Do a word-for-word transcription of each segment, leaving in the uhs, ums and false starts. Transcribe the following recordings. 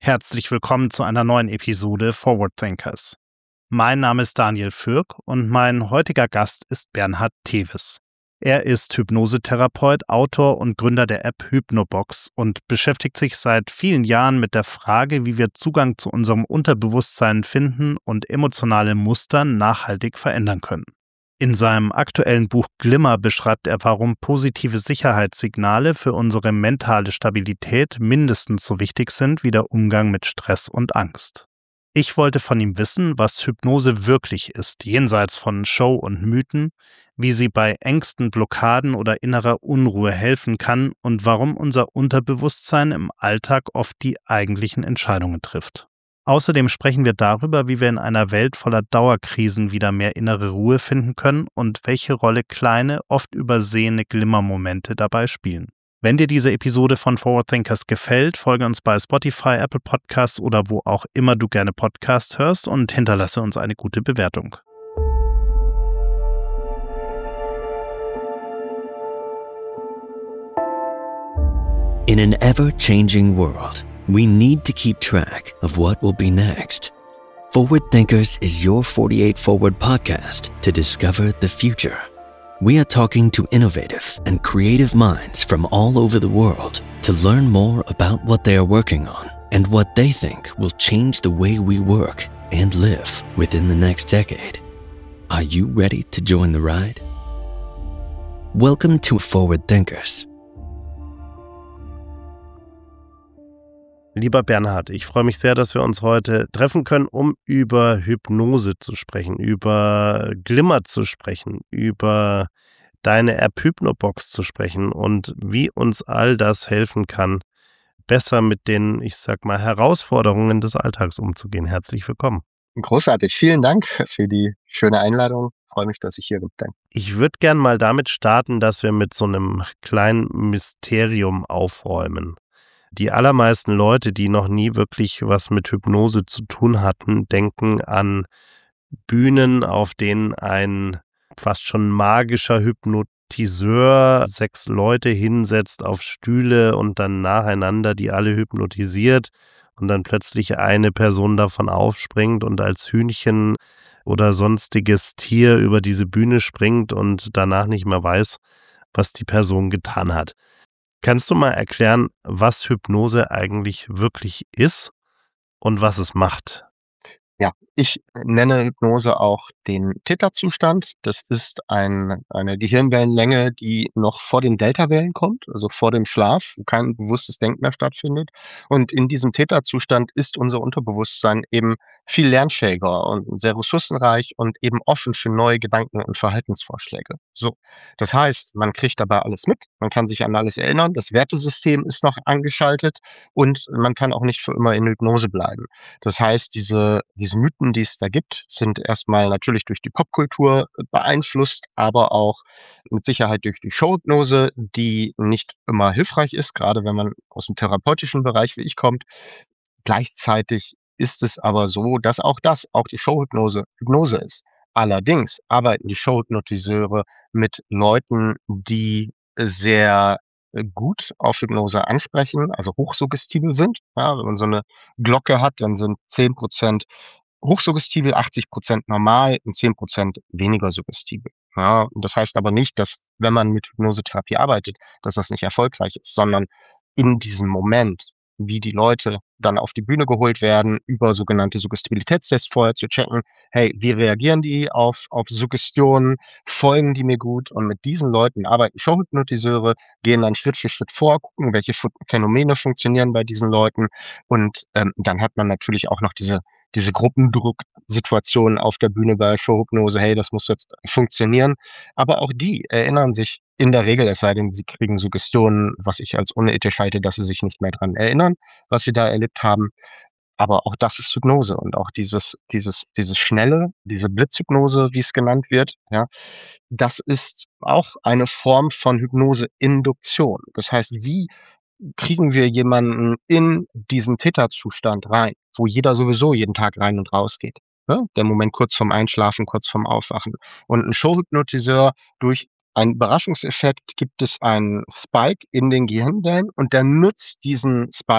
Herzlich willkommen zu einer neuen Episode Forward Thinkers. Mein Name ist Daniel Fürk und mein heutiger Gast ist Bernhard Tevis. Er ist Hypnosetherapeut, Autor und Gründer der App Hypnobox und beschäftigt sich seit vielen Jahren mit der Frage, wie wir Zugang zu unserem Unterbewusstsein finden und emotionale Muster nachhaltig verändern können. In seinem aktuellen Buch Glimmer beschreibt er, warum positive Sicherheitssignale für unsere mentale Stabilität mindestens so wichtig sind wie der Umgang mit Stress und Angst. Ich wollte von ihm wissen, was Hypnose wirklich ist, jenseits von Show und Mythen, wie sie bei Ängsten, Blockaden oder innerer Unruhe helfen kann und warum unser Unterbewusstsein im Alltag oft die eigentlichen Entscheidungen trifft. Außerdem sprechen wir darüber, wie wir in einer Welt voller Dauerkrisen wieder mehr innere Ruhe finden können und welche Rolle kleine, oft übersehene Glimmermomente dabei spielen. Wenn dir diese Episode von Forward Thinkers gefällt, folge uns bei Spotify, Apple Podcasts oder wo auch immer du gerne Podcasts hörst und hinterlasse uns eine gute Bewertung. In an ever-changing world, we need to keep track of what will be next. Forward Thinkers is your forty-eight Forward podcast to discover the future. We are talking to innovative and creative minds from all over the world to learn more about what they are working on and what they think will change the way we work and live within the next decade. Are you ready to join the ride? Welcome to Forward Thinkers. Lieber Bernhard, ich freue mich sehr, dass wir uns heute treffen können, um über Hypnose zu sprechen, über Glimmer zu sprechen, über deine App Hypnobox zu sprechen und wie uns all das helfen kann, besser mit den, ich sag mal, Herausforderungen des Alltags umzugehen. Herzlich willkommen. Großartig. Vielen Dank für die schöne Einladung. Ich freue mich, dass ich hier bin. Danke. Ich würde gern mal damit starten, dass wir mit so einem kleinen Mysterium aufräumen. Die allermeisten Leute, die noch nie wirklich was mit Hypnose zu tun hatten, denken an Bühnen, auf denen ein fast schon magischer Hypnotiseur sechs Leute hinsetzt auf Stühle und dann nacheinander die alle hypnotisiert und dann plötzlich eine Person davon aufspringt und als Hühnchen oder sonstiges Tier über diese Bühne springt und danach nicht mehr weiß, was die Person getan hat. Kannst du mal erklären, was Hypnose eigentlich wirklich ist und was es macht? Ja, ich nenne Hypnose auch den Theta-Zustand. Das ist ein, eine Gehirnwellenlänge, die noch vor den Delta-Wellen kommt, also vor dem Schlaf, wo kein bewusstes Denken mehr stattfindet. Und in diesem Theta-Zustand ist unser Unterbewusstsein eben viel lernfähiger und sehr ressourcenreich und eben offen für neue Gedanken und Verhaltensvorschläge. So, das heißt, man kriegt dabei alles mit, man kann sich an alles erinnern, das Wertesystem ist noch angeschaltet und man kann auch nicht für immer in Hypnose bleiben. Das heißt, diese, diese Mythen, die es da gibt, sind erstmal natürlich durch die Popkultur beeinflusst, aber auch mit Sicherheit durch die Showhypnose, die nicht immer hilfreich ist, gerade wenn man aus dem therapeutischen Bereich wie ich kommt. Gleichzeitig ist es aber so, dass auch das, auch die Showhypnose, Hypnose ist. Allerdings arbeiten die Showhypnotiseure mit Leuten, die sehr äh, gut auf Hypnose ansprechen, also hochsuggestibel sind. Ja, wenn man so eine Glocke hat, dann sind zehn Prozent hochsuggestibel, achtzig Prozent normal und zehn Prozent weniger suggestibel. Ja, und das heißt aber nicht, dass, wenn man mit Hypnosetherapie arbeitet, dass das nicht erfolgreich ist, sondern in diesem Moment, wie die Leute dann auf die Bühne geholt werden, über sogenannte Suggestibilitätstests vorher zu checken, hey, wie reagieren die auf, auf Suggestionen, folgen die mir gut? Und mit diesen Leuten arbeiten Showhypnotiseure, gehen dann Schritt für Schritt vor, gucken, welche Ph- Phänomene funktionieren bei diesen Leuten. Und ähm, dann hat man natürlich auch noch diese, diese Gruppendrucksituation auf der Bühne bei Showhypnose, hey, das muss jetzt funktionieren. Aber auch die erinnern sich in der Regel, es sei denn, sie kriegen Suggestionen, was ich als unethisch halte, dass sie sich nicht mehr dran erinnern, was sie da erlebt haben. Aber auch das ist Hypnose und auch dieses, dieses, dieses schnelle, diese Blitzhypnose, wie es genannt wird, ja, das ist auch eine Form von Hypnose-Induktion. Das heißt, wie kriegen wir jemanden in diesen Theta-Zustand rein, wo jeder sowieso jeden Tag rein und raus geht? Ne? Der Moment kurz vorm Einschlafen, kurz vorm Aufwachen. Und ein Showhypnotiseur durch einen Überraschungseffekt gibt es einen Spike in den Gehirnwellen und der nutzt diesen Spike,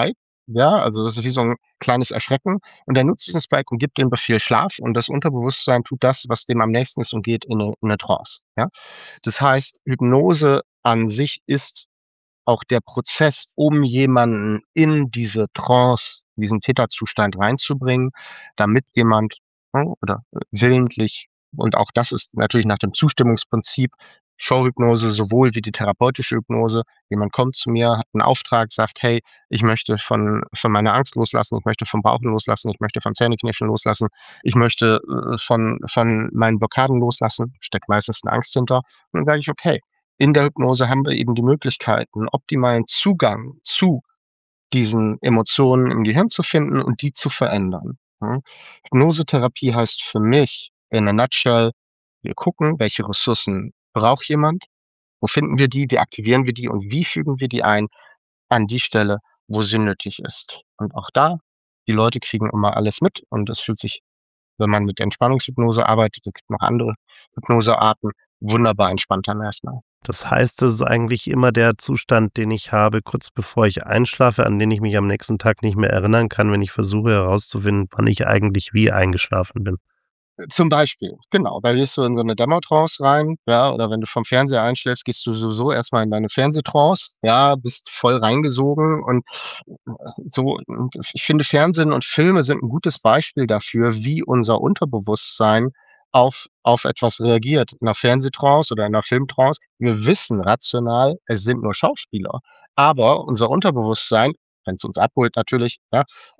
Ja, also das ist wie so ein kleines Erschrecken und der nutzt diesen Spike und gibt den Befehl Schlaf und das Unterbewusstsein tut das, was dem am nächsten ist und geht in 'ne in 'ne Trance, ja? Das heißt, Hypnose an sich ist auch der Prozess, um jemanden in diese Trance, diesen Täterzustand reinzubringen, damit jemand, ne, oder äh, willentlich, und auch das ist natürlich nach dem Zustimmungsprinzip, Showhypnose sowohl wie die therapeutische Hypnose. Jemand kommt zu mir, hat 'n Auftrag, sagt: „Hey, ich möchte von von meiner Angst loslassen, ich möchte vom Rauchen loslassen, ich möchte von Zähneknirschen loslassen, ich möchte, äh, von von meinen Blockaden loslassen“, steckt meistens 'ne Angst hinter. Und dann sage ich: „Okay, in der Hypnose haben wir eben die Möglichkeit, 'n optimalen Zugang zu diesen Emotionen im Gehirn zu finden und die zu verändern, ne? Hypnosetherapie heißt für mich in a nutshell, wir gucken, welche Ressourcen braucht jemand, wo finden wir die, wie aktivieren wir die und wie fügen wir die ein an die Stelle, wo sie nötig ist. Und auch da, die Leute kriegen immer alles mit und es fühlt sich, wenn man mit Entspannungshypnose arbeitet, es gibt noch andere Hypnosearten, wunderbar entspannt dann erst mal. Das heißt, das ist eigentlich immer der Zustand, den ich habe, kurz bevor ich einschlafe, an den ich mich am nächsten Tag nicht mehr erinnern kann, wenn ich versuche herauszufinden, wann ich eigentlich wie eingeschlafen bin. Zum Beispiel, genau, da gehst du in so 'ne Dämmertrance rein, ja, oder wenn du vom Fernseher einschläfst, gehst du sowieso erst mal in deine Fernsehtrance, ja, bist voll reingesogen und äh, so, und ich finde, Fernsehen und Filme sind 'n gutes Beispiel dafür, wie unser Unterbewusstsein auf auf etwas reagiert. In 'ner Fernsehtrance oder in 'ner Filmtrance, wir wissen rational, es sind nur Schauspieler, aber unser Unterbewusstsein, wenn's uns abholt natürlich, ja,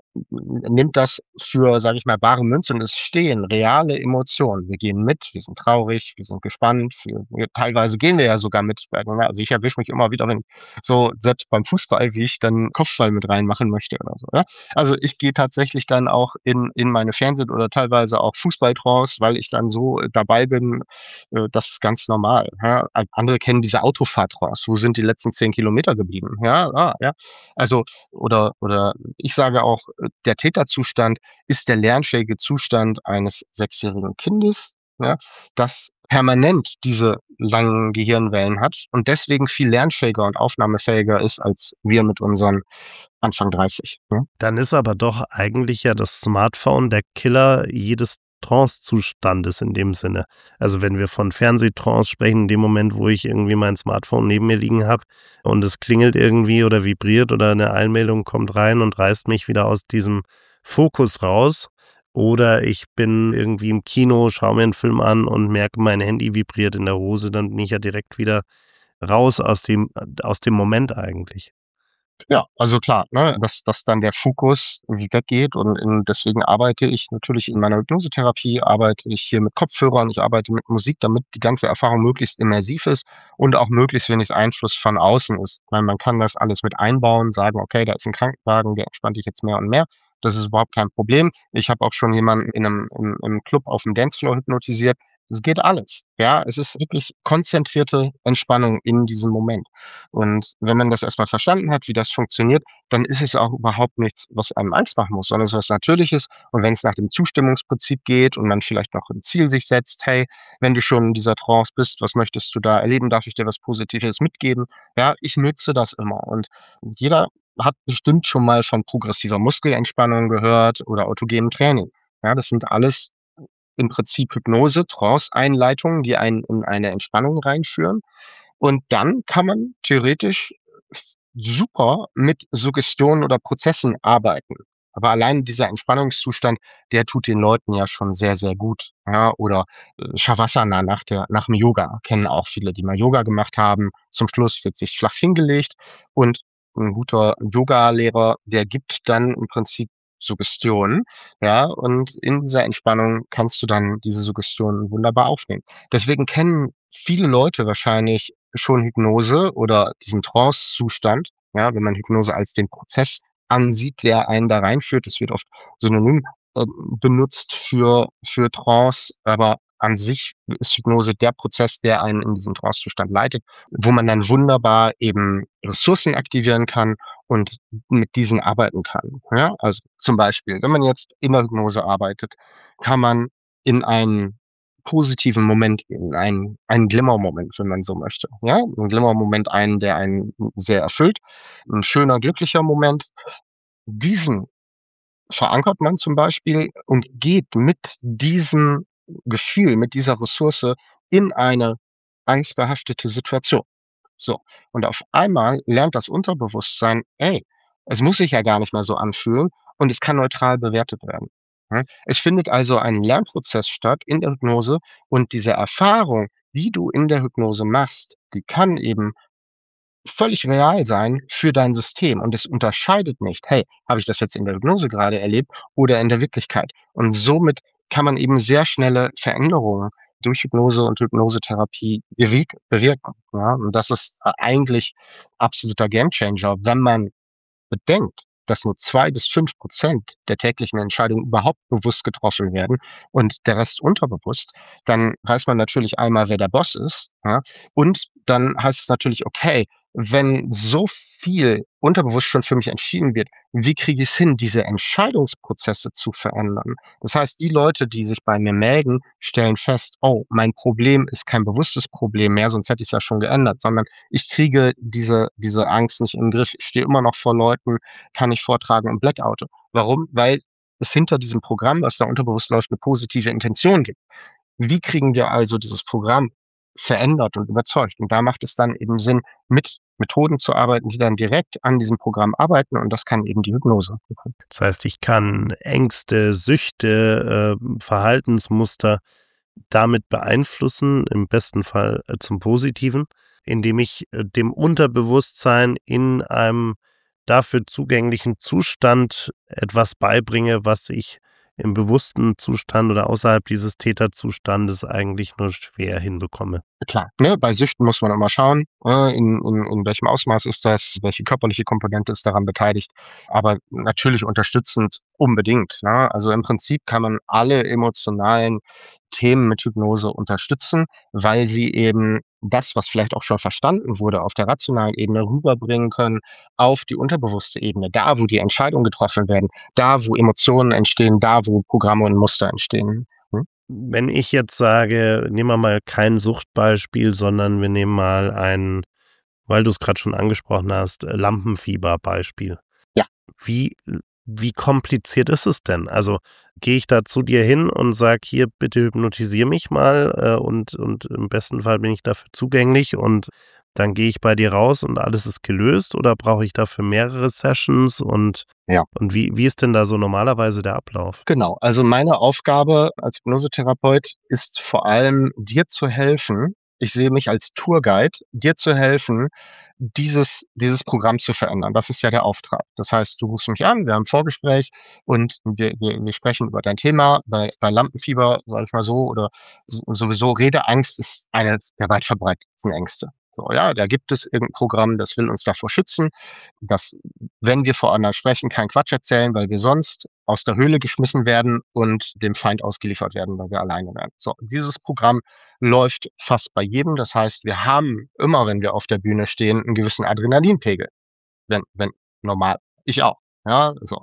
nimmt das für, sage ich mal, bare Münze und es stehen reale Emotionen. Wir gehen mit, wir sind traurig, wir sind gespannt, wir wir teilweise gehen wir ja sogar mit. Also, ich erwische mich immer wieder, wenn so selbst beim Fußball, wie ich dann Kopfball mit reinmachen möchte oder so, ja? Also, ich gehe tatsächlich dann auch in in meine Fernseh oder teilweise auch Fußballtrance, weil ich dann so äh, dabei bin, äh, das ist ganz normal, ja? A andere kennen diese Autofahrtrance. Wo sind die letzten zehn Kilometer geblieben? Ja, ah, ja. Also, oder oder ich sage auch, äh, der Täterzustand ist der lernfähige Zustand eines sechsjährigen Kindes, ja, das permanent diese langen Gehirnwellen hat und deswegen viel lernfähiger und aufnahmefähiger ist als wir mit unseren Anfang dreißig, ne? Dann ist aber doch eigentlich ja das Smartphone der Killer jedes Trancezustandes in dem Sinne. Also, wenn wir von Fernsehtrance sprechen, in dem Moment, wo ich irgendwie mein Smartphone neben mir liegen habe und es klingelt irgendwie oder vibriert oder eine Einmeldung kommt rein und reißt mich wieder aus diesem Fokus raus. Oder ich bin irgendwie im Kino, schaue mir einen Film an und merke, mein Handy vibriert in der Hose, dann bin ich ja direkt wieder raus aus dem aus dem Moment eigentlich. Ja, also klar, ne, dass dass dann der Fokus weggeht und in deswegen arbeite ich natürlich in meiner Hypnosetherapie, arbeite ich hier mit Kopfhörern, ich arbeite mit Musik, damit die ganze Erfahrung möglichst immersiv ist und auch möglichst wenig Einfluss von außen ist. Weil man kann das alles mit einbauen, sagen: „Okay, da ist 'n Krankenwagen, der entspannt dich jetzt mehr und mehr.“ Das ist überhaupt kein Problem. Ich habe auch schon jemanden in 'nem im im Club aufm Dancefloor hypnotisiert. Es geht alles, ja? Es ist wirklich konzentrierte Entspannung in diesem Moment. Und wenn man das erst mal verstanden hat, wie das funktioniert, dann ist es auch überhaupt nichts, was einem Angst machen muss, sondern es ist was Natürliches. Und wenn's nach dem Zustimmungsprinzip geht und man vielleicht noch 'n Ziel sich setzt: „Hey, wenn du schon in dieser Trance bist, was möchtest du da erleben? Darf ich dir was Positives mitgeben?“ Ja, ich nutze das immer und jeder hat bestimmt schon mal von progressiver Muskelentspannung gehört oder autogenem Training. Ja, das sind alles im Prinzip Hypnose, Trance-Einleitungen, die einen in eine Entspannung reinführen. Und dann kann man theoretisch super mit Suggestionen oder Prozessen arbeiten. Aber allein dieser Entspannungszustand, der tut den Leuten ja schon sehr, sehr gut, ja? Oder, äh, Shavasana nach der nach dem Yoga, kennen auch viele, die mal Yoga gemacht haben. Zum Schluss wird sich flach hingelegt und 'n guter Yogalehrer, der gibt dann im Prinzip Suggestionen, ja? Und in dieser Entspannung kannst du dann diese Suggestionen wunderbar aufnehmen. Deswegen kennen viele Leute wahrscheinlich schon Hypnose oder diesen Trancezustand, ja, wenn man Hypnose als den Prozess ansieht, der einen da reinführt. Das wird oft synonym, ähm, benutzt für für Trance, aber an sich ist Hypnose der Prozess, der einen in diesen Trancezustand leitet, wo man dann wunderbar eben Ressourcen aktivieren kann und mit diesen arbeiten kann, ja? Also, zum Beispiel, wenn man jetzt in der Hypnose arbeitet, kann man in einen positiven Moment, in einen einen Glimmermoment, wenn man so möchte, ja? 'N Glimmermoment, einen, der einen sehr erfüllt, 'n schöner, glücklicher Moment. diesen verankert man zum Beispiel und geht mit diesem Gefühl, mit dieser Ressource in eine angstbehaftete Situation. So, und auf einmal lernt das Unterbewusstsein: „Ey, es muss sich ja gar nicht mehr so anfühlen und es kann neutral bewertet werden." Ja? Es findet also ein Lernprozess statt in der Hypnose und diese Erfahrung, die du in der Hypnose machst, die kann eben völlig real sein für dein System und es unterscheidet nicht: „Hey, habe ich das jetzt in der Hypnose gerade erlebt oder in der Wirklichkeit?" Und somit kann man eben sehr schnelle Veränderungen durch Hypnose und Hypnosetherapie beweg bewirken, ja? Und das ist a eigentlich absoluter Gamechanger, wenn man bedenkt, dass nur zwei bis fünf Prozent der täglichen Entscheidungen überhaupt bewusst getroffen werden und der Rest unterbewusst, dann weiß man natürlich einmal, wer der Boss ist, ja? Und dann heißt es natürlich: „Okay, wenn so viel unterbewusst schon für mich entschieden wird, wie kriege ich's hin, diese Entscheidungsprozesse zu verändern?" Das heißt, die Leute, die sich bei mir melden, stellen fest: „Oh, mein Problem ist kein bewusstes Problem mehr, sonst hätte ich's ja schon geändert, sondern ich kriege diese diese Angst nicht in 'n Griff. Ich stehe immer noch vor Leuten, kann nicht vortragen und blackoute." Warum? Weil es hinter diesem Programm, was da unterbewusst läuft, 'ne positive Intention gibt. Wie kriegen wir also dieses Programm verändert und überzeugt? Und da macht es dann eben Sinn, mit Methoden zu arbeiten, die dann direkt an diesem Programm arbeiten und das kann eben die Hypnose. Das heißt, ich kann Ängste, Süchte, äh, Verhaltensmuster damit beeinflussen, im besten Fall äh, zum Positiven, indem ich äh, dem Unterbewusstsein in einem dafür zugänglichen Zustand etwas beibringe, was ich im bewussten Zustand oder außerhalb dieses Täterzustandes eigentlich nur schwer hinbekomme. Klar, ne, bei Süchten muss man immer schauen, äh, in in in welchem Ausmaß ist das, welche körperliche Komponente ist daran beteiligt, aber natürlich unterstützend unbedingt, ne? Also, im Prinzip kann man alle emotionalen Themen mit Hypnose unterstützen, weil sie eben das, was vielleicht auch schon verstanden wurde, auf der rationalen Ebene rüberbringen können auf die unterbewusste Ebene, da, wo die Entscheidungen getroffen werden, da, wo Emotionen entstehen, da, wo Programme und Muster entstehen. Hm? Wenn ich jetzt sage, nehmen wir mal kein Suchtbeispiel, sondern wir nehmen mal ein, weil du es gerade schon angesprochen hast, äh, Lampenfieberbeispiel. Ja. Wie wie kompliziert ist es denn? Also, gehe ich da zu dir hin und sage: „Hier, bitte hypnotisiere mich mal, äh, und und im besten Fall bin ich dafür zugänglich und dann gehe ich bei dir raus und alles ist gelöst", oder brauche ich dafür mehrere Sessions und Ja. und wie wie ist denn da so normalerweise der Ablauf? Genau, also meine Aufgabe als Hypnosetherapeut ist vor allem, dir zu helfen. Ich sehe mich als Tourguide, dir zu helfen, dieses dieses Programm zu verändern. Das ist ja der Auftrag. Das heißt, du rufst mich an, wir haben 'n Vorgespräch und wir wir wir sprechen über dein Thema. Bei bei Lampenfieber, sage ich mal so, oder s sowieso Redeangst ist eine der weit verbreitetsten Ängste. So, ja, da gibt es irgend 'n Programm, das will uns davor schützen, dass, wenn wir voreinander sprechen, keinen Quatsch erzählen, weil wir sonst aus der Höhle geschmissen werden und dem Feind ausgeliefert werden, weil wir alleine wären. So, dieses Programm läuft fast bei jedem. Das heißt, wir haben immer, wenn wir auf der Bühne stehen, 'n gewissen Adrenalinpegel. Wenn wenn normal. Ich auch, ja, so.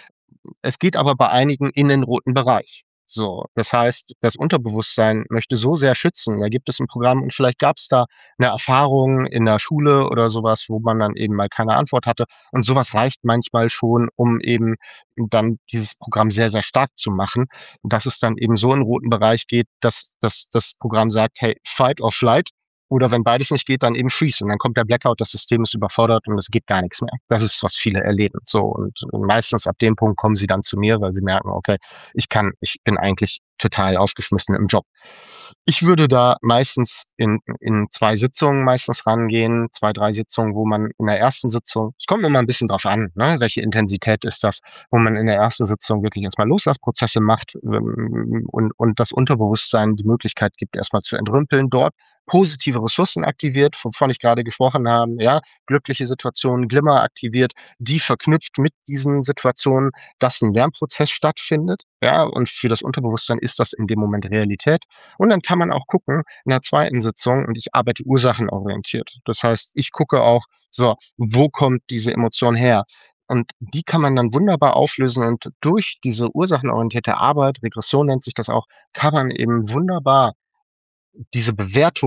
Es geht aber bei einigen in den roten Bereich. So, das heißt, das Unterbewusstsein möchte so sehr schützen. Da gibt es 'n Programm und vielleicht gab's da 'ne Erfahrung in der Schule oder so was, wo man dann eben mal keine Antwort hatte. Und so was reicht manchmal schon, um eben dann dieses Programm sehr, sehr stark zu machen, dass es dann eben so in 'n roten Bereich geht, dass dass das Programm sagt: „Hey, fight or flight." Oder wenn beides nicht geht, dann eben freeze. Und dann kommt der Blackout, das System ist überfordert und es geht gar nix mehr. Das ist, was viele erleben. So, und meistens ab dem Punkt kommen sie dann zu mir, weil sie merken: „Okay, ich kann ich bin eigentlich total aufgeschmissen im Job." Ich würde da meistens in in zwei Sitzungen meistens rangehen, zwei, drei Sitzungen, wo man in der ersten Sitzung, es kommt immer 'n bisschen drauf an, ne, welche Intensität ist das, wo man in der ersten Sitzung wirklich erst mal Loslassprozesse macht, ähm, und und das Unterbewusstsein die Möglichkeit gibt, erst mal zu entrümpeln, dort positive Ressourcen aktiviert, wovon ich gerade gesprochen haben, ja, glückliche Situationen, Glimmer aktiviert, die verknüpft mit diesen Situationen, dass 'n Lernprozess stattfindet, ja, und für das Unterbewusstsein ist das in dem Moment Realität. Und dann kann man auch gucken in der zweiten Sitzung und ich arbeite ursachenorientiert. Das heißt, ich gucke auch, so, wo kommt diese Emotion her? Und die kann man dann wunderbar auflösen und durch diese ursachenorientierte Arbeit, Regression nennt sich das auch, kann man eben wunderbar diese Bewertungen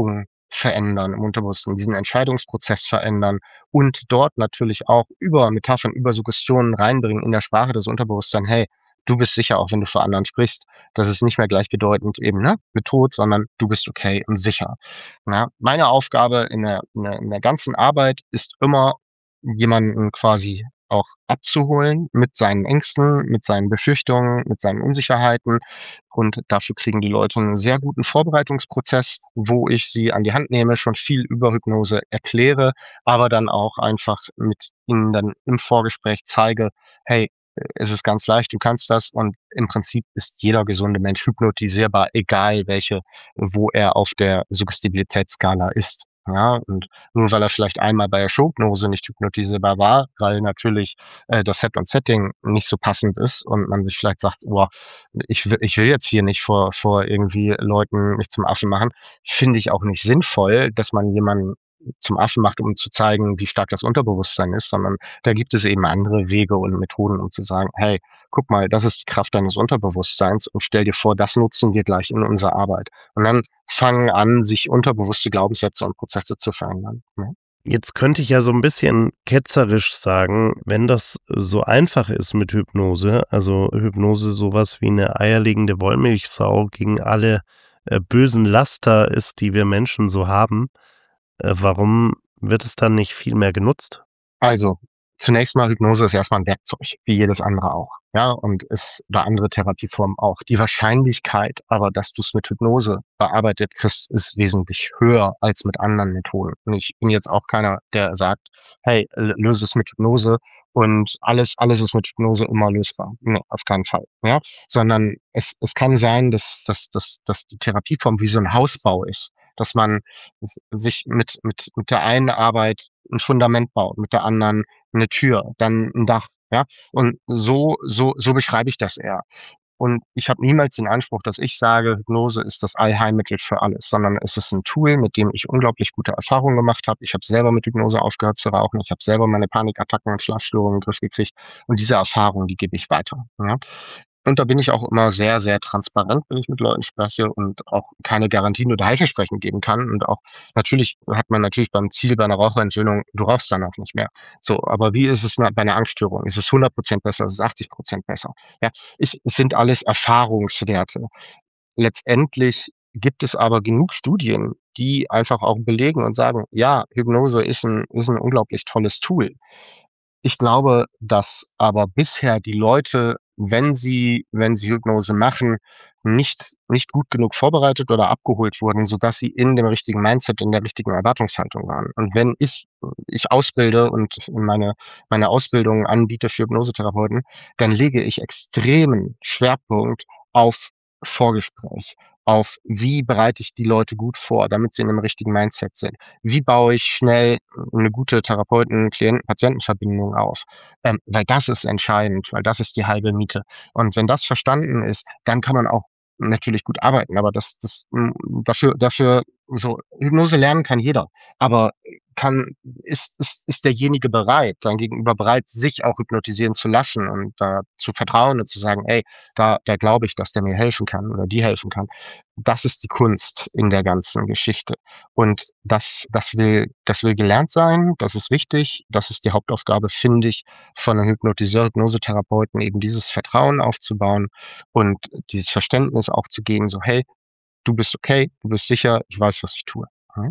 verändern im Unterbewusstsein, diesen Entscheidungsprozess verändern und dort natürlich auch über Metaphern, über Suggestionen reinbringen in der Sprache des Unterbewusstseins: „Hey, du bist sicher, auch wenn du vor anderen sprichst.“ Das ist nicht mehr gleichbedeutend eben, ne, mit Tod, sondern du bist okay und sicher. Ja, meine Aufgabe in der in der in der ganzen Arbeit ist immer, jemanden quasi auch abzuholen mit seinen Ängsten, mit seinen Befürchtungen, mit seinen Unsicherheiten. Und dafür kriegen die Leute einen sehr guten Vorbereitungsprozess, wo ich sie an die Hand nehme, schon viel über Hypnose erkläre, aber dann auch einfach mit ihnen dann im Vorgespräch zeige: „Hey, äh, es ist ganz leicht, du kannst das.“ Und im Prinzip ist jeder gesunde Mensch hypnotisierbar, egal welche wo er auf der Suggestibilitätsskala ist. Ja, und nur weil er vielleicht einmal bei der Showhypnose nicht hypnotisierbar war, weil natürlich, äh, das Set und Setting nicht so passend ist und man sich vielleicht sagt: „Boah, ich will ich will jetzt hier nicht vor vor irgendwie Leuten mich zum Affen machen“, finde ich auch nicht sinnvoll, dass man jemanden zum Affen macht, um zu zeigen, wie stark das Unterbewusstsein ist, sondern da gibt es eben andere Wege und Methoden, um zu sagen: „Hey, guck mal, das ist die Kraft deines Unterbewusstseins und stell dir vor, das nutzen wir gleich in unserer Arbeit.“ Und dann fangen an, sich unterbewusste Glaubenssätze und Prozesse zu verändern, ne? Jetzt könnte ich ja so ein bisschen ketzerisch sagen, wenn das so einfach ist mit Hypnose, also Hypnose sowas wie eine eierlegende Wollmilchsau gegen alle, äh, bösen Laster ist, die wir Menschen so haben, äh, warum wird es dann nicht viel mehr genutzt? Also, zunächst mal, Hypnose ist erstmal ein Werkzeug, wie jedes andere auch, ja, und ist oder andere Therapieformen auch. Die Wahrscheinlichkeit aber, dass du es mit Hypnose bearbeitet kriegst, ist wesentlich höher als mit anderen Methoden. Und ich bin jetzt auch keiner, der sagt: „Hey, l löse es mit Hypnose und alles alles ist mit Hypnose immer lösbar.“ Ne, auf keinen Fall, ja? Sondern es es kann sein, dass dass dass dass die Therapieform wie so ein Hausbau ist, dass man s sich mit mit mit der einen Arbeit 'n Fundament baut, mit der anderen 'ne Tür, dann 'n Dach, ja? Und so so so beschreibe ich das eher. Und ich habe niemals den Anspruch, dass ich sage, Hypnose ist das Allheilmittel für alles, sondern es ist 'n Tool, mit dem ich unglaublich gute Erfahrungen gemacht habe. Ich habe selber mit Hypnose aufgehört zu rauchen. Ich habe selber meine Panikattacken und Schlafstörungen in 'n Griff gekriegt. Und diese Erfahrung, die gebe ich weiter, ja? Und da bin ich auch immer sehr, sehr transparent, wenn ich mit Leuten spreche und auch keine Garantien oder Heilversprechen geben kann. Und auch natürlich hat man natürlich beim Ziel bei 'ner Raucherentzündung, du rauchst danach nicht mehr. So, aber wie ist es 'ne bei 'ner Angststörung? Ist es hundert Prozent besser? Ist es achtzig Prozent besser? Ja, ich es sind alles Erfahrungswerte. Letztendlich gibt es aber genug Studien, die einfach auch belegen und sagen: „Ja, Hypnose ist 'n ist 'n unglaublich tolles Tool.“ Ich glaube, dass aber bisher die Leute, wenn sie wenn sie Hypnose machen, nicht nicht gut genug vorbereitet oder abgeholt wurden, sodass sie in dem richtigen Mindset, in der richtigen Erwartungshaltung waren. Und wenn ich ich ausbilde und meine meine Ausbildung anbiete für Hypnosetherapeuten, dann lege ich extremen Schwerpunkt auf Vorgespräch, auf wie bereite ich die Leute gut vor, damit sie in 'nem richtigen Mindset sind? Wie baue ich schnell 'ne gute Therapeuten Klienten-Patienten-Verbindung auf? Ähm, weil das ist entscheidend, weil das ist die halbe Miete. Und wenn das verstanden ist, dann kann man auch natürlich gut arbeiten, aber das das hm, dafür dafür so Hypnose lernen kann jeder, aber kann ist ist ist derjenige bereit, dein Gegenüber bereit, sich auch hypnotisieren zu lassen und da zu vertrauen und zu sagen: „Ey, da da glaube ich, dass der mir helfen kann oder die helfen kann.“ Das ist die Kunst in der ganzen Geschichte. Und das das will das will gelernt sein, das ist wichtig. Das ist die Hauptaufgabe, finde ich, von 'nem Hypnotiseur, Hypnosetherapeuten, eben dieses Vertrauen aufzubauen und dieses Verständnis auch zu geben, so: „Hey, du bist okay, du bist sicher, ich weiß, was ich tue.“ Mhm.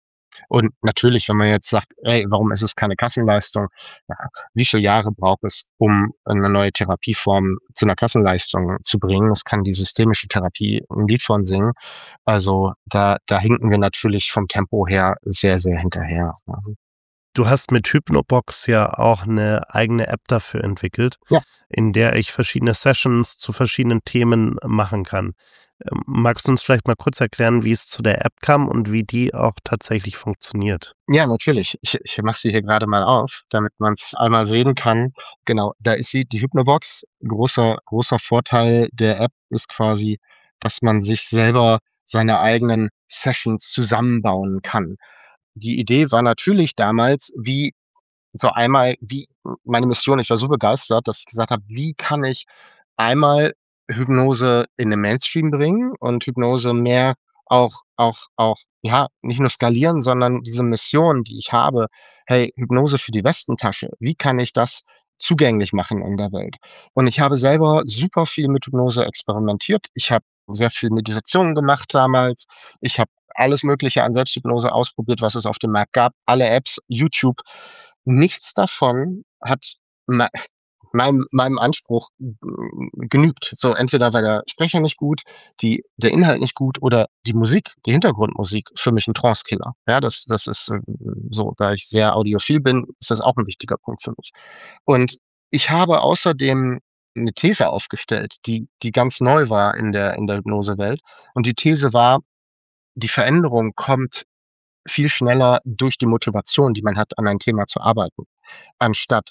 Und natürlich, wenn man jetzt sagt: „Ey, warum ist es keine Kassenleistung?“ Ja, wie viele Jahre braucht es, um eine neue Therapieform zu 'ner Kassenleistung zu bringen? Das kann die systemische Therapie 'n Lied von singen. Also, da da hinken wir natürlich vom Tempo her sehr, sehr hinterher, ne? Du hast mit Hypnobox ja auch eine eigene App dafür entwickelt, Ja. in der ich verschiedene Sessions zu verschiedenen Themen machen kann. Ähm, magst du uns vielleicht mal kurz erklären, wie es zu der App kam und wie die auch tatsächlich funktioniert? Ja, natürlich. Ich ich mache sie hier grade mal auf, damit man's einmal sehen kann. Genau, da ist sie, die Hypnobox. Großer großer Vorteil der App ist quasi, dass man sich selber seine eigenen Sessions zusammenbauen kann. Die Idee war natürlich damals, wie so einmal wie meine Mission, ich war so begeistert, dass ich gesagt habe: „Wie kann ich einmal Hypnose in den Mainstream bringen und Hypnose mehr auch auch auch ja, nicht nur skalieren, sondern diese Mission, die ich habe, hey, Hypnose für die Westentasche, wie kann ich das zugänglich machen in der Welt? Und ich habe selber super viel mit Hypnose experimentiert. Ich habe sehr viel Meditationen gemacht damals. Ich habe alles Mögliche an Selbsthypnose ausprobiert, was es auf dem Markt gab, alle Apps, YouTube. Nichts davon hat mei meinem meinem Anspruch g genügt. So, entweder war der Sprecher nicht gut, die der Inhalt nicht gut oder die Musik, die Hintergrundmusik für mich 'n Trance-Killer. Ja, das das ist, äh, so, da ich sehr audiophil bin, ist das auch 'n wichtiger Punkt für mich. Und ich habe außerdem 'ne These aufgestellt, die die ganz neu war in der in der Hypnosewelt. Und die These war, die Veränderung kommt viel schneller durch die Motivation, die man hat, an ein Thema zu arbeiten, anstatt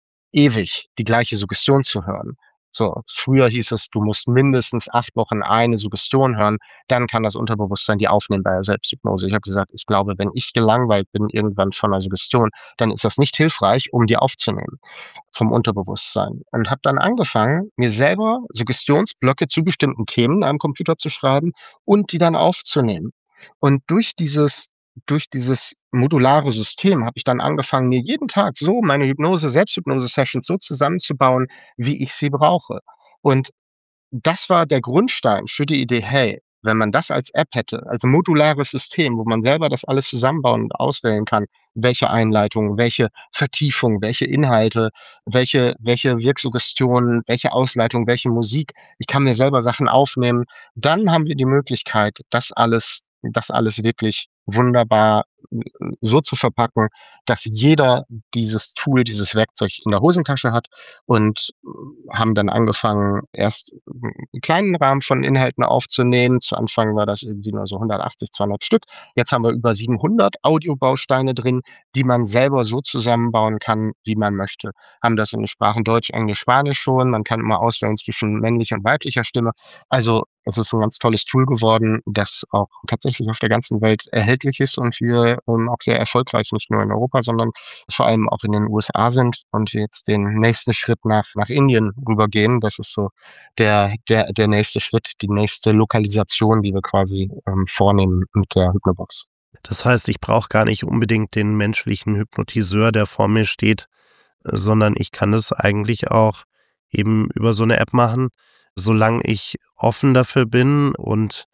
ewig die gleiche Suggestion zu hören. So, früher hieß es, du musst mindestens acht Wochen eine Suggestion hören, dann kann das Unterbewusstsein die aufnehmen bei der Selbsthypnose. Ich habe gesagt, ich glaube, wenn ich gelangweilt bin irgendwann von 'ner Suggestion, dann ist das nicht hilfreich, um die aufzunehmen vom Unterbewusstsein. Und habe dann angefangen, mir selber Suggestionsblöcke zu bestimmten Themen am Computer zu schreiben und die dann aufzunehmen. Und durch dieses durch dieses modulare System habe ich dann angefangen, mir jeden Tag so meine Hypnose Selbsthypnose-Sessions so zusammenzubauen, wie ich sie brauche. Und das war der Grundstein für die Idee: „Hey, wenn man das als App hätte, als modulares System, wo man selber das alles zusammenbauen und auswählen kann, welche Einleitung, welche Vertiefung, welche Inhalte, welche welche Wirksuggestionen, welche Ausleitung, welche Musik. Ich kann mir selber Sachen aufnehmen.“ Dann haben wir die Möglichkeit, das alles das alles wirklich wunderbar so zu verpacken, dass jeder dieses Tool, dieses Werkzeug in der Hosentasche hat und haben dann angefangen, erst 'n kleinen Rahmen von Inhalten aufzunehmen. Zu Anfang war das irgendwie nur so hundertachtzig, zweihundert Stück. Jetzt haben wir über siebenhundert Audiobausteine drin, die man selber so zusammenbauen kann, wie man möchte. Haben das in den Sprachen Deutsch, Englisch, Spanisch schon. Man kann immer auswählen zwischen männlicher und weiblicher Stimme. Also, es ist 'n ganz tolles Tool geworden, das auch tatsächlich auf der ganzen Welt erhältlich ist und wir, ähm, auch sehr erfolgreich nicht nur in Europa, sondern vor allem auch in den U S A sind und wir jetzt den nächsten Schritt nach nach Indien rübergehen. Das ist so der der der nächste Schritt, die nächste Lokalisation, die wir quasi, ähm, vornehmen mit der Hypnobox. Das heißt, ich brauche gar nicht unbedingt den menschlichen Hypnotiseur, der vor mir steht, äh, sondern ich kann es eigentlich auch eben über so 'ne App machen, solange ich offen dafür bin und,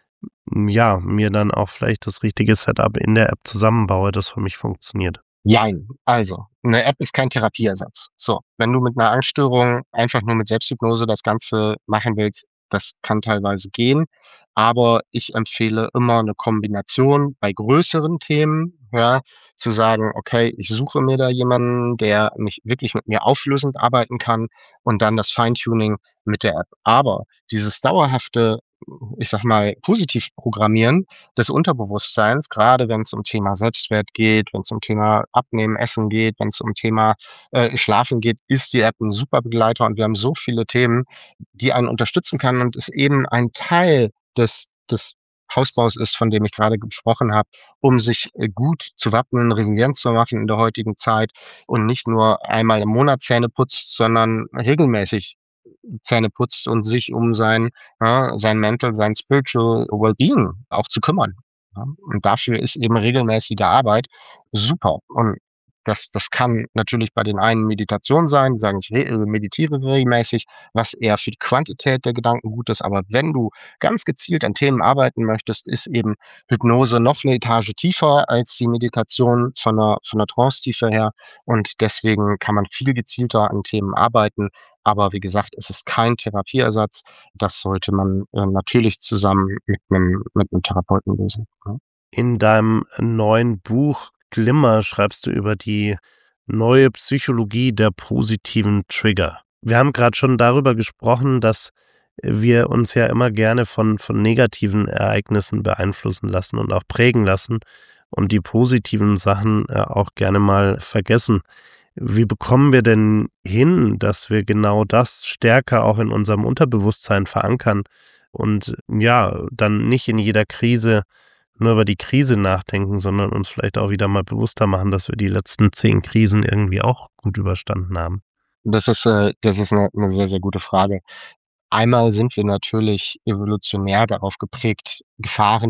hm, ja, mir dann auch vielleicht das richtige Setup in der App zusammenbaue, das für mich funktioniert. Jein. Also, 'ne App ist kein Therapieersatz. So, wenn du mit 'ner Angststörung einfach nur mit Selbsthypnose das Ganze machen willst, das kann teilweise gehen, aber ich empfehle immer 'ne Kombination bei größeren Themen, ja, zu sagen: „Okay, ich suche mir da jemanden, der mich wirklich mit mir auflösend arbeiten kann“, und dann das Feintuning mit der App. Aber dieses dauerhafte, ich sage mal, Positivprogrammieren des Unterbewusstseins, grade wenn's um Thema Selbstwert geht, wenn's um Thema Abnehmen, Essen geht, wenn's um Thema, äh, Schlafen geht, ist die App 'n super Begleiter und wir haben so viele Themen, die einen unterstützen kann und es eben ein Teil des des Hausbaus ist, von dem ich grade gesprochen habe, um sich, äh, gut zu wappnen, resilient zu machen in der heutigen Zeit und nicht nur einmal im Monat Zähne putzt, sondern regelmäßig Zähne putzt und sich um sein ja, sein Mental, sein Spiritual Wellbeing auch zu kümmern, ja? Und dafür ist eben regelmäßige Arbeit super. Und das das kann natürlich bei den einen Meditation sein, die sagen: „Ich re äh, meditiere regelmäßig“, was eher für die Quantität der Gedanken gut ist. Aber wenn du ganz gezielt an Themen arbeiten möchtest, ist eben Hypnose noch 'ne Etage tiefer als die Meditation von 'ner von 'ner Trance-Tiefe her und deswegen kann man viel gezielter an Themen arbeiten. Aber wie gesagt, es ist kein Therapieersatz. Das sollte man, äh, natürlich zusammen mit 'nem mit 'nem Therapeuten lösen, ne? In deinem neuen Buch Glimmer schreibst du über die neue Psychologie der positiven Trigger. Wir haben grad schon darüber gesprochen, dass wir uns ja immer gerne von von negativen Ereignissen beeinflussen lassen und auch prägen lassen und die positiven Sachen, äh, auch gerne mal vergessen. Wie bekommen wir denn hin, dass wir genau das stärker auch in unserem Unterbewusstsein verankern und, ja, dann nicht in jeder Krise nur über die Krise nachdenken, sondern uns vielleicht auch wieder mal bewusster machen, dass wir die letzten zehn Krisen irgendwie auch gut überstanden haben? Das ist, äh das ist 'ne 'ne sehr, sehr gute Frage. Einmal sind wir natürlich evolutionär darauf geprägt, Gefahren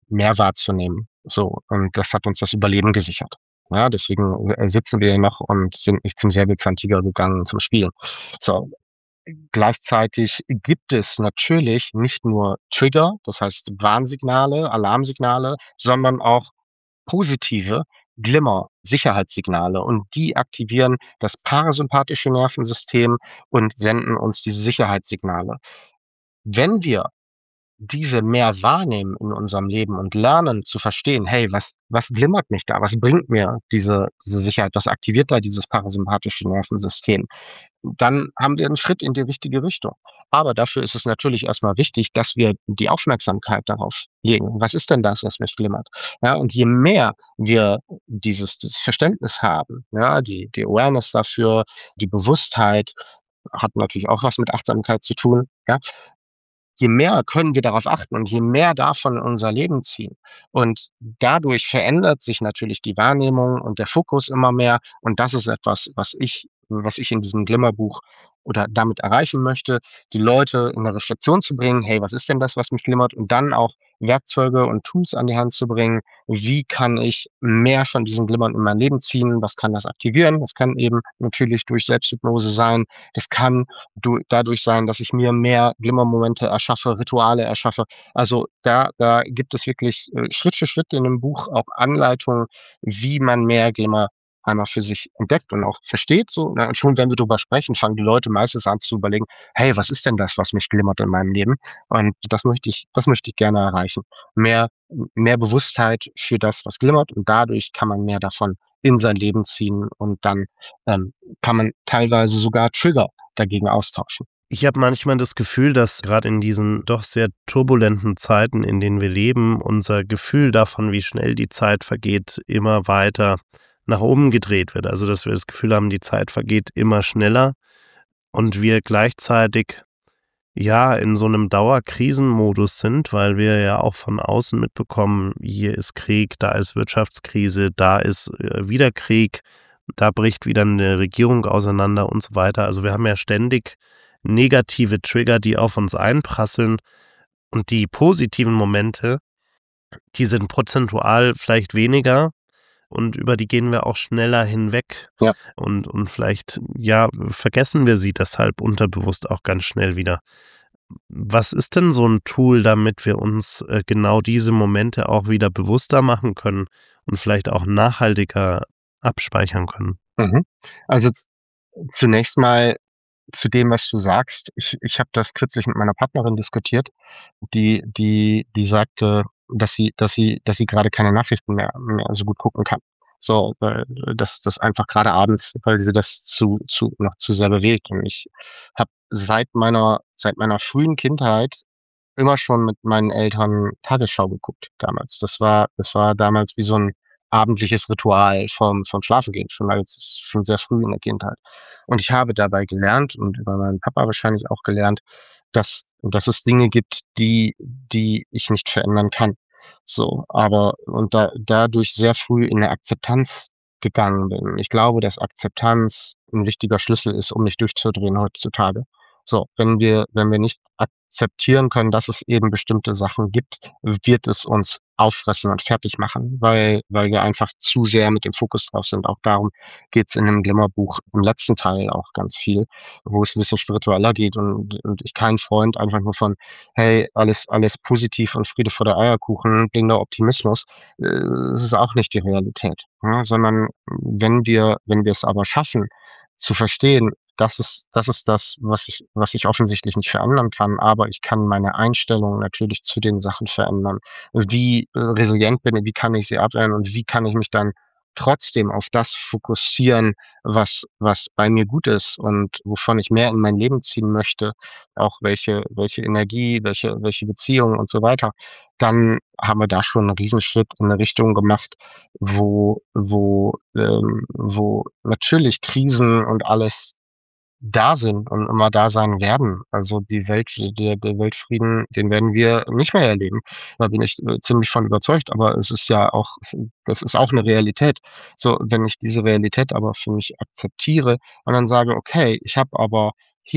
mehr wahrzunehmen. So, und das hat uns das Überleben gesichert. Ja, deswegen äh, sitzen wir hier noch und sind nicht zum Säbelzahntiger gegangen zum Spielen. So, gleichzeitig gibt es natürlich nicht nur Trigger, das heißt Warnsignale, Alarmsignale, sondern auch positive Glimmer, Sicherheitssignale, und die aktivieren das parasympathische Nervensystem und senden uns diese Sicherheitssignale. Wenn wir diese mehr wahrnehmen in unserem Leben und lernen zu verstehen, hey, was, was glimmert mich da? Was bringt mir diese, diese Sicherheit? Was aktiviert da dieses parasympathische Nervensystem? Dann haben wir einen Schritt in die richtige Richtung. Aber dafür ist es natürlich erstmal wichtig, dass wir die Aufmerksamkeit darauf legen. Was ist denn das, was mich glimmert? Ja, und je mehr wir dieses, dieses Verständnis haben, ja, die, die Awareness dafür, die Bewusstheit, hat natürlich auch was mit Achtsamkeit zu tun, ja, je mehr können wir darauf achten und je mehr davon in unser Leben ziehen. Und dadurch verändert sich natürlich die Wahrnehmung und der Fokus immer mehr. Und das ist etwas, was ich, was ich in diesem Glimmerbuch oder damit erreichen möchte, die Leute in eine Reflexion zu bringen. Hey, was ist denn das, was mich glimmert? Und dann auch Werkzeuge und Tools an die Hand zu bringen. Wie kann ich mehr von diesen Glimmern in mein Leben ziehen? Was kann das aktivieren? Das kann eben natürlich durch Selbsthypnose sein. Das kann du, dadurch sein, dass ich mir mehr Glimmermomente erschaffe, Rituale erschaffe. Also da, da gibt es wirklich äh, Schritt für Schritt in dem Buch auch Anleitungen, wie man mehr Glimmer einmal für sich entdeckt und auch versteht. So, na, und schon wenn wir drüber sprechen, fangen die Leute meistens an zu überlegen, hey, was ist denn das, was mich glimmert in meinem Leben? Und das möchte ich, das möchte ich gerne erreichen. Mehr, mehr Bewusstheit für das, was glimmert, und dadurch kann man mehr davon in sein Leben ziehen, und dann ähm, kann man teilweise sogar Trigger dagegen austauschen. Ich habe manchmal das Gefühl, dass gerade in diesen doch sehr turbulenten Zeiten, in denen wir leben, unser Gefühl davon, wie schnell die Zeit vergeht, immer weiter nach oben gedreht wird. Also dass wir das Gefühl haben, die Zeit vergeht immer schneller und wir gleichzeitig ja in so einem Dauerkrisenmodus sind, weil wir ja auch von außen mitbekommen, hier ist Krieg, da ist Wirtschaftskrise, da ist äh, wieder Krieg, da bricht wieder eine Regierung auseinander und so weiter. Also wir haben ja ständig negative Trigger, die auf uns einprasseln, und die positiven Momente, die sind prozentual vielleicht weniger und über die gehen wir auch schneller hinweg. Ja. Und, und vielleicht, ja, vergessen wir sie deshalb unterbewusst auch ganz schnell wieder. Was ist denn so ein Tool, damit wir uns äh, genau diese Momente auch wieder bewusster machen können und vielleicht auch nachhaltiger abspeichern können? Mhm. Also z- zunächst mal zu dem, was du sagst. Ich, ich habe das kürzlich mit meiner Partnerin diskutiert, die, die, die sagte, dass sie, dass sie, dass sie gerade keine Nachrichten mehr, mehr so gut gucken kann. So, weil das, das einfach gerade abends, weil sie das zu, zu, noch zu sehr bewegt. Und ich habe seit meiner, seit meiner frühen Kindheit immer schon mit meinen Eltern Tagesschau geguckt damals. Das war, das war damals wie so ein abendliches Ritual vom, vom Schlafengehen, schon als, schon sehr früh in der Kindheit. Und ich habe dabei gelernt und über meinen Papa wahrscheinlich auch gelernt, dass, dass es Dinge gibt, die, die ich nicht verändern kann. So, aber, und da, dadurch sehr früh in eine Akzeptanz gegangen bin. Ich glaube, dass Akzeptanz ein wichtiger Schlüssel ist, um nicht durchzudrehen heutzutage. So, wenn wir, wenn wir nicht akzeptieren können, dass es eben bestimmte Sachen gibt, wird es uns auffressen und fertig machen, weil, weil wir einfach zu sehr mit dem Fokus drauf sind. Auch darum geht's in dem Glimmerbuch im letzten Teil auch ganz viel, wo es ein bisschen spiritueller geht, und, und ich kein Freund einfach nur von, hey, alles, alles positiv und Friede vor der Eierkuchen, blinder Optimismus. Äh, Es ist auch nicht die Realität, ja, sondern wenn wir, wenn wir es aber schaffen, zu verstehen, das ist, das ist das, was ich, was ich offensichtlich nicht verändern kann, aber ich kann meine Einstellung natürlich zu den Sachen verändern. Wie äh, resilient bin ich, wie kann ich sie abwehren, und wie kann ich mich dann trotzdem auf das fokussieren, was, was bei mir gut ist und wovon ich mehr in mein Leben ziehen möchte, auch welche, welche Energie, welche, welche Beziehungen und so weiter. Dann haben wir da schon einen Riesenschritt in eine Richtung gemacht, wo, wo, ähm, wo natürlich Krisen und alles da sind und immer da sein werden. Also die Welt, der, der Weltfrieden, den werden wir nicht mehr erleben. Da bin ich äh, ziemlich von überzeugt, aber es ist ja auch, das ist auch eine Realität. So, wenn ich diese Realität aber für mich akzeptiere und dann sage, okay, ich habe aber hier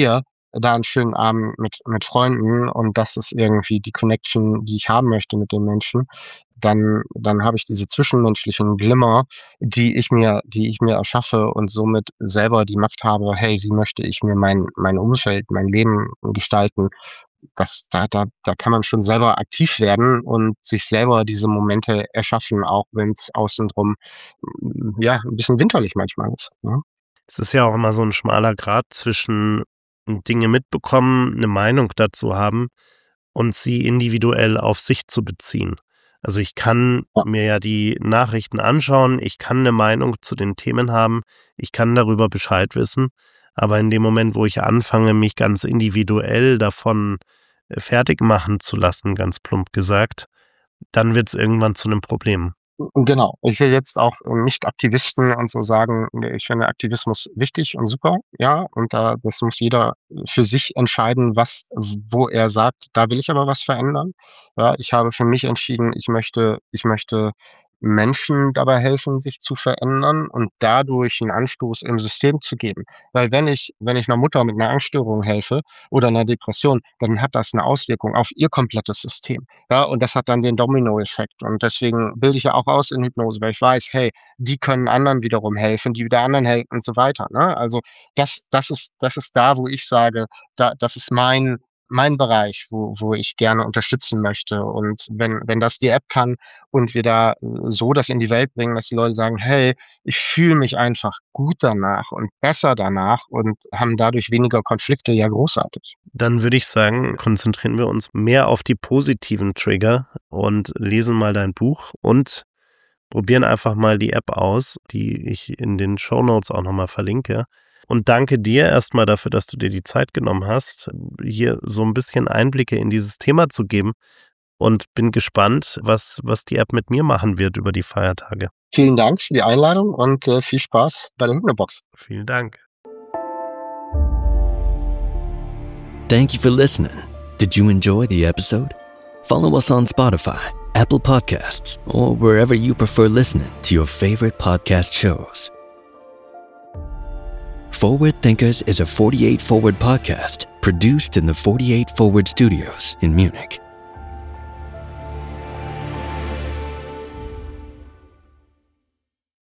da einen schönen Abend mit mit Freunden und das ist irgendwie die Connection, die ich haben möchte mit den Menschen, dann dann habe ich diese zwischenmenschlichen Glimmer, die ich mir die ich mir erschaffe und somit selber die Macht habe: „Hey, wie möchte ich mir mein mein Umfeld, mein Leben gestalten?“ Das da da da kann man schon selber aktiv werden und sich selber diese Momente erschaffen, auch wenn's außen drum, hm, ja, 'n bisschen winterlich manchmal ist, ne? Es ist ja auch immer so 'n schmaler Grat zwischen Dinge mitbekommen, 'ne Meinung dazu haben und sie individuell auf sich zu beziehen. Also, ich kann Ja. mir ja die Nachrichten anschauen, ich kann 'ne Meinung zu den Themen haben, ich kann darüber Bescheid wissen, aber in dem Moment, wo ich anfange, mich ganz individuell davon, äh, fertig machen zu lassen, ganz plump gesagt, dann wird's irgendwann zu 'nem Problem. Genau. Ich will jetzt auch nicht Aktivisten und so sagen, ne, ich finde Aktivismus wichtig und super, ja, und da das muss jeder für sich entscheiden, was wo er sagt: „Da will ich aber was verändern.“ Ja, ich habe für mich entschieden, ich möchte ich möchte Menschen dabei helfen, sich zu verändern und dadurch 'n Anstoß im System zu geben. Weil wenn ich wenn ich 'ner Mutter mit 'ner Angststörung helfe oder 'ner Depression, dann hat das 'ne Auswirkung auf ihr komplettes System, ja, und das hat dann den Dominoeffekt und deswegen bilde ich ja auch aus in Hypnose, weil ich weiß: „Hey, die können anderen wiederum helfen, die wieder anderen helfen“ und so weiter, ne? Also, das das ist das ist da, wo ich sage, da das ist mein mein Bereich, wo wo ich gerne unterstützen möchte und wenn wenn das die App kann und wir da so das in die Welt bringen, dass die Leute sagen: „Hey, ich fühle mich einfach gut danach und besser danach“ und haben dadurch weniger Konflikte, ja großartig. Dann würde ich sagen, konzentrieren wir uns mehr auf die positiven Trigger und lesen mal dein Buch und probieren einfach mal die App aus, die ich in den Shownotes auch noch mal verlinke. Und danke dir erst mal dafür, dass du dir die Zeit genommen hast, hier so 'n bisschen Einblicke in dieses Thema zu geben und bin gespannt, was was die App mit mir machen wird über die Feiertage. Vielen Dank für die Einladung und, äh, viel Spaß bei der Hypnobox. Vielen Dank. Thank you for listening. Did you enjoy the episode? Follow us on Spotify, Apple Podcasts, or wherever you prefer listening to your favorite podcast shows. Forward Thinkers is a forty-eight Forward podcast produced in the forty-eight Forward Studios in Munich.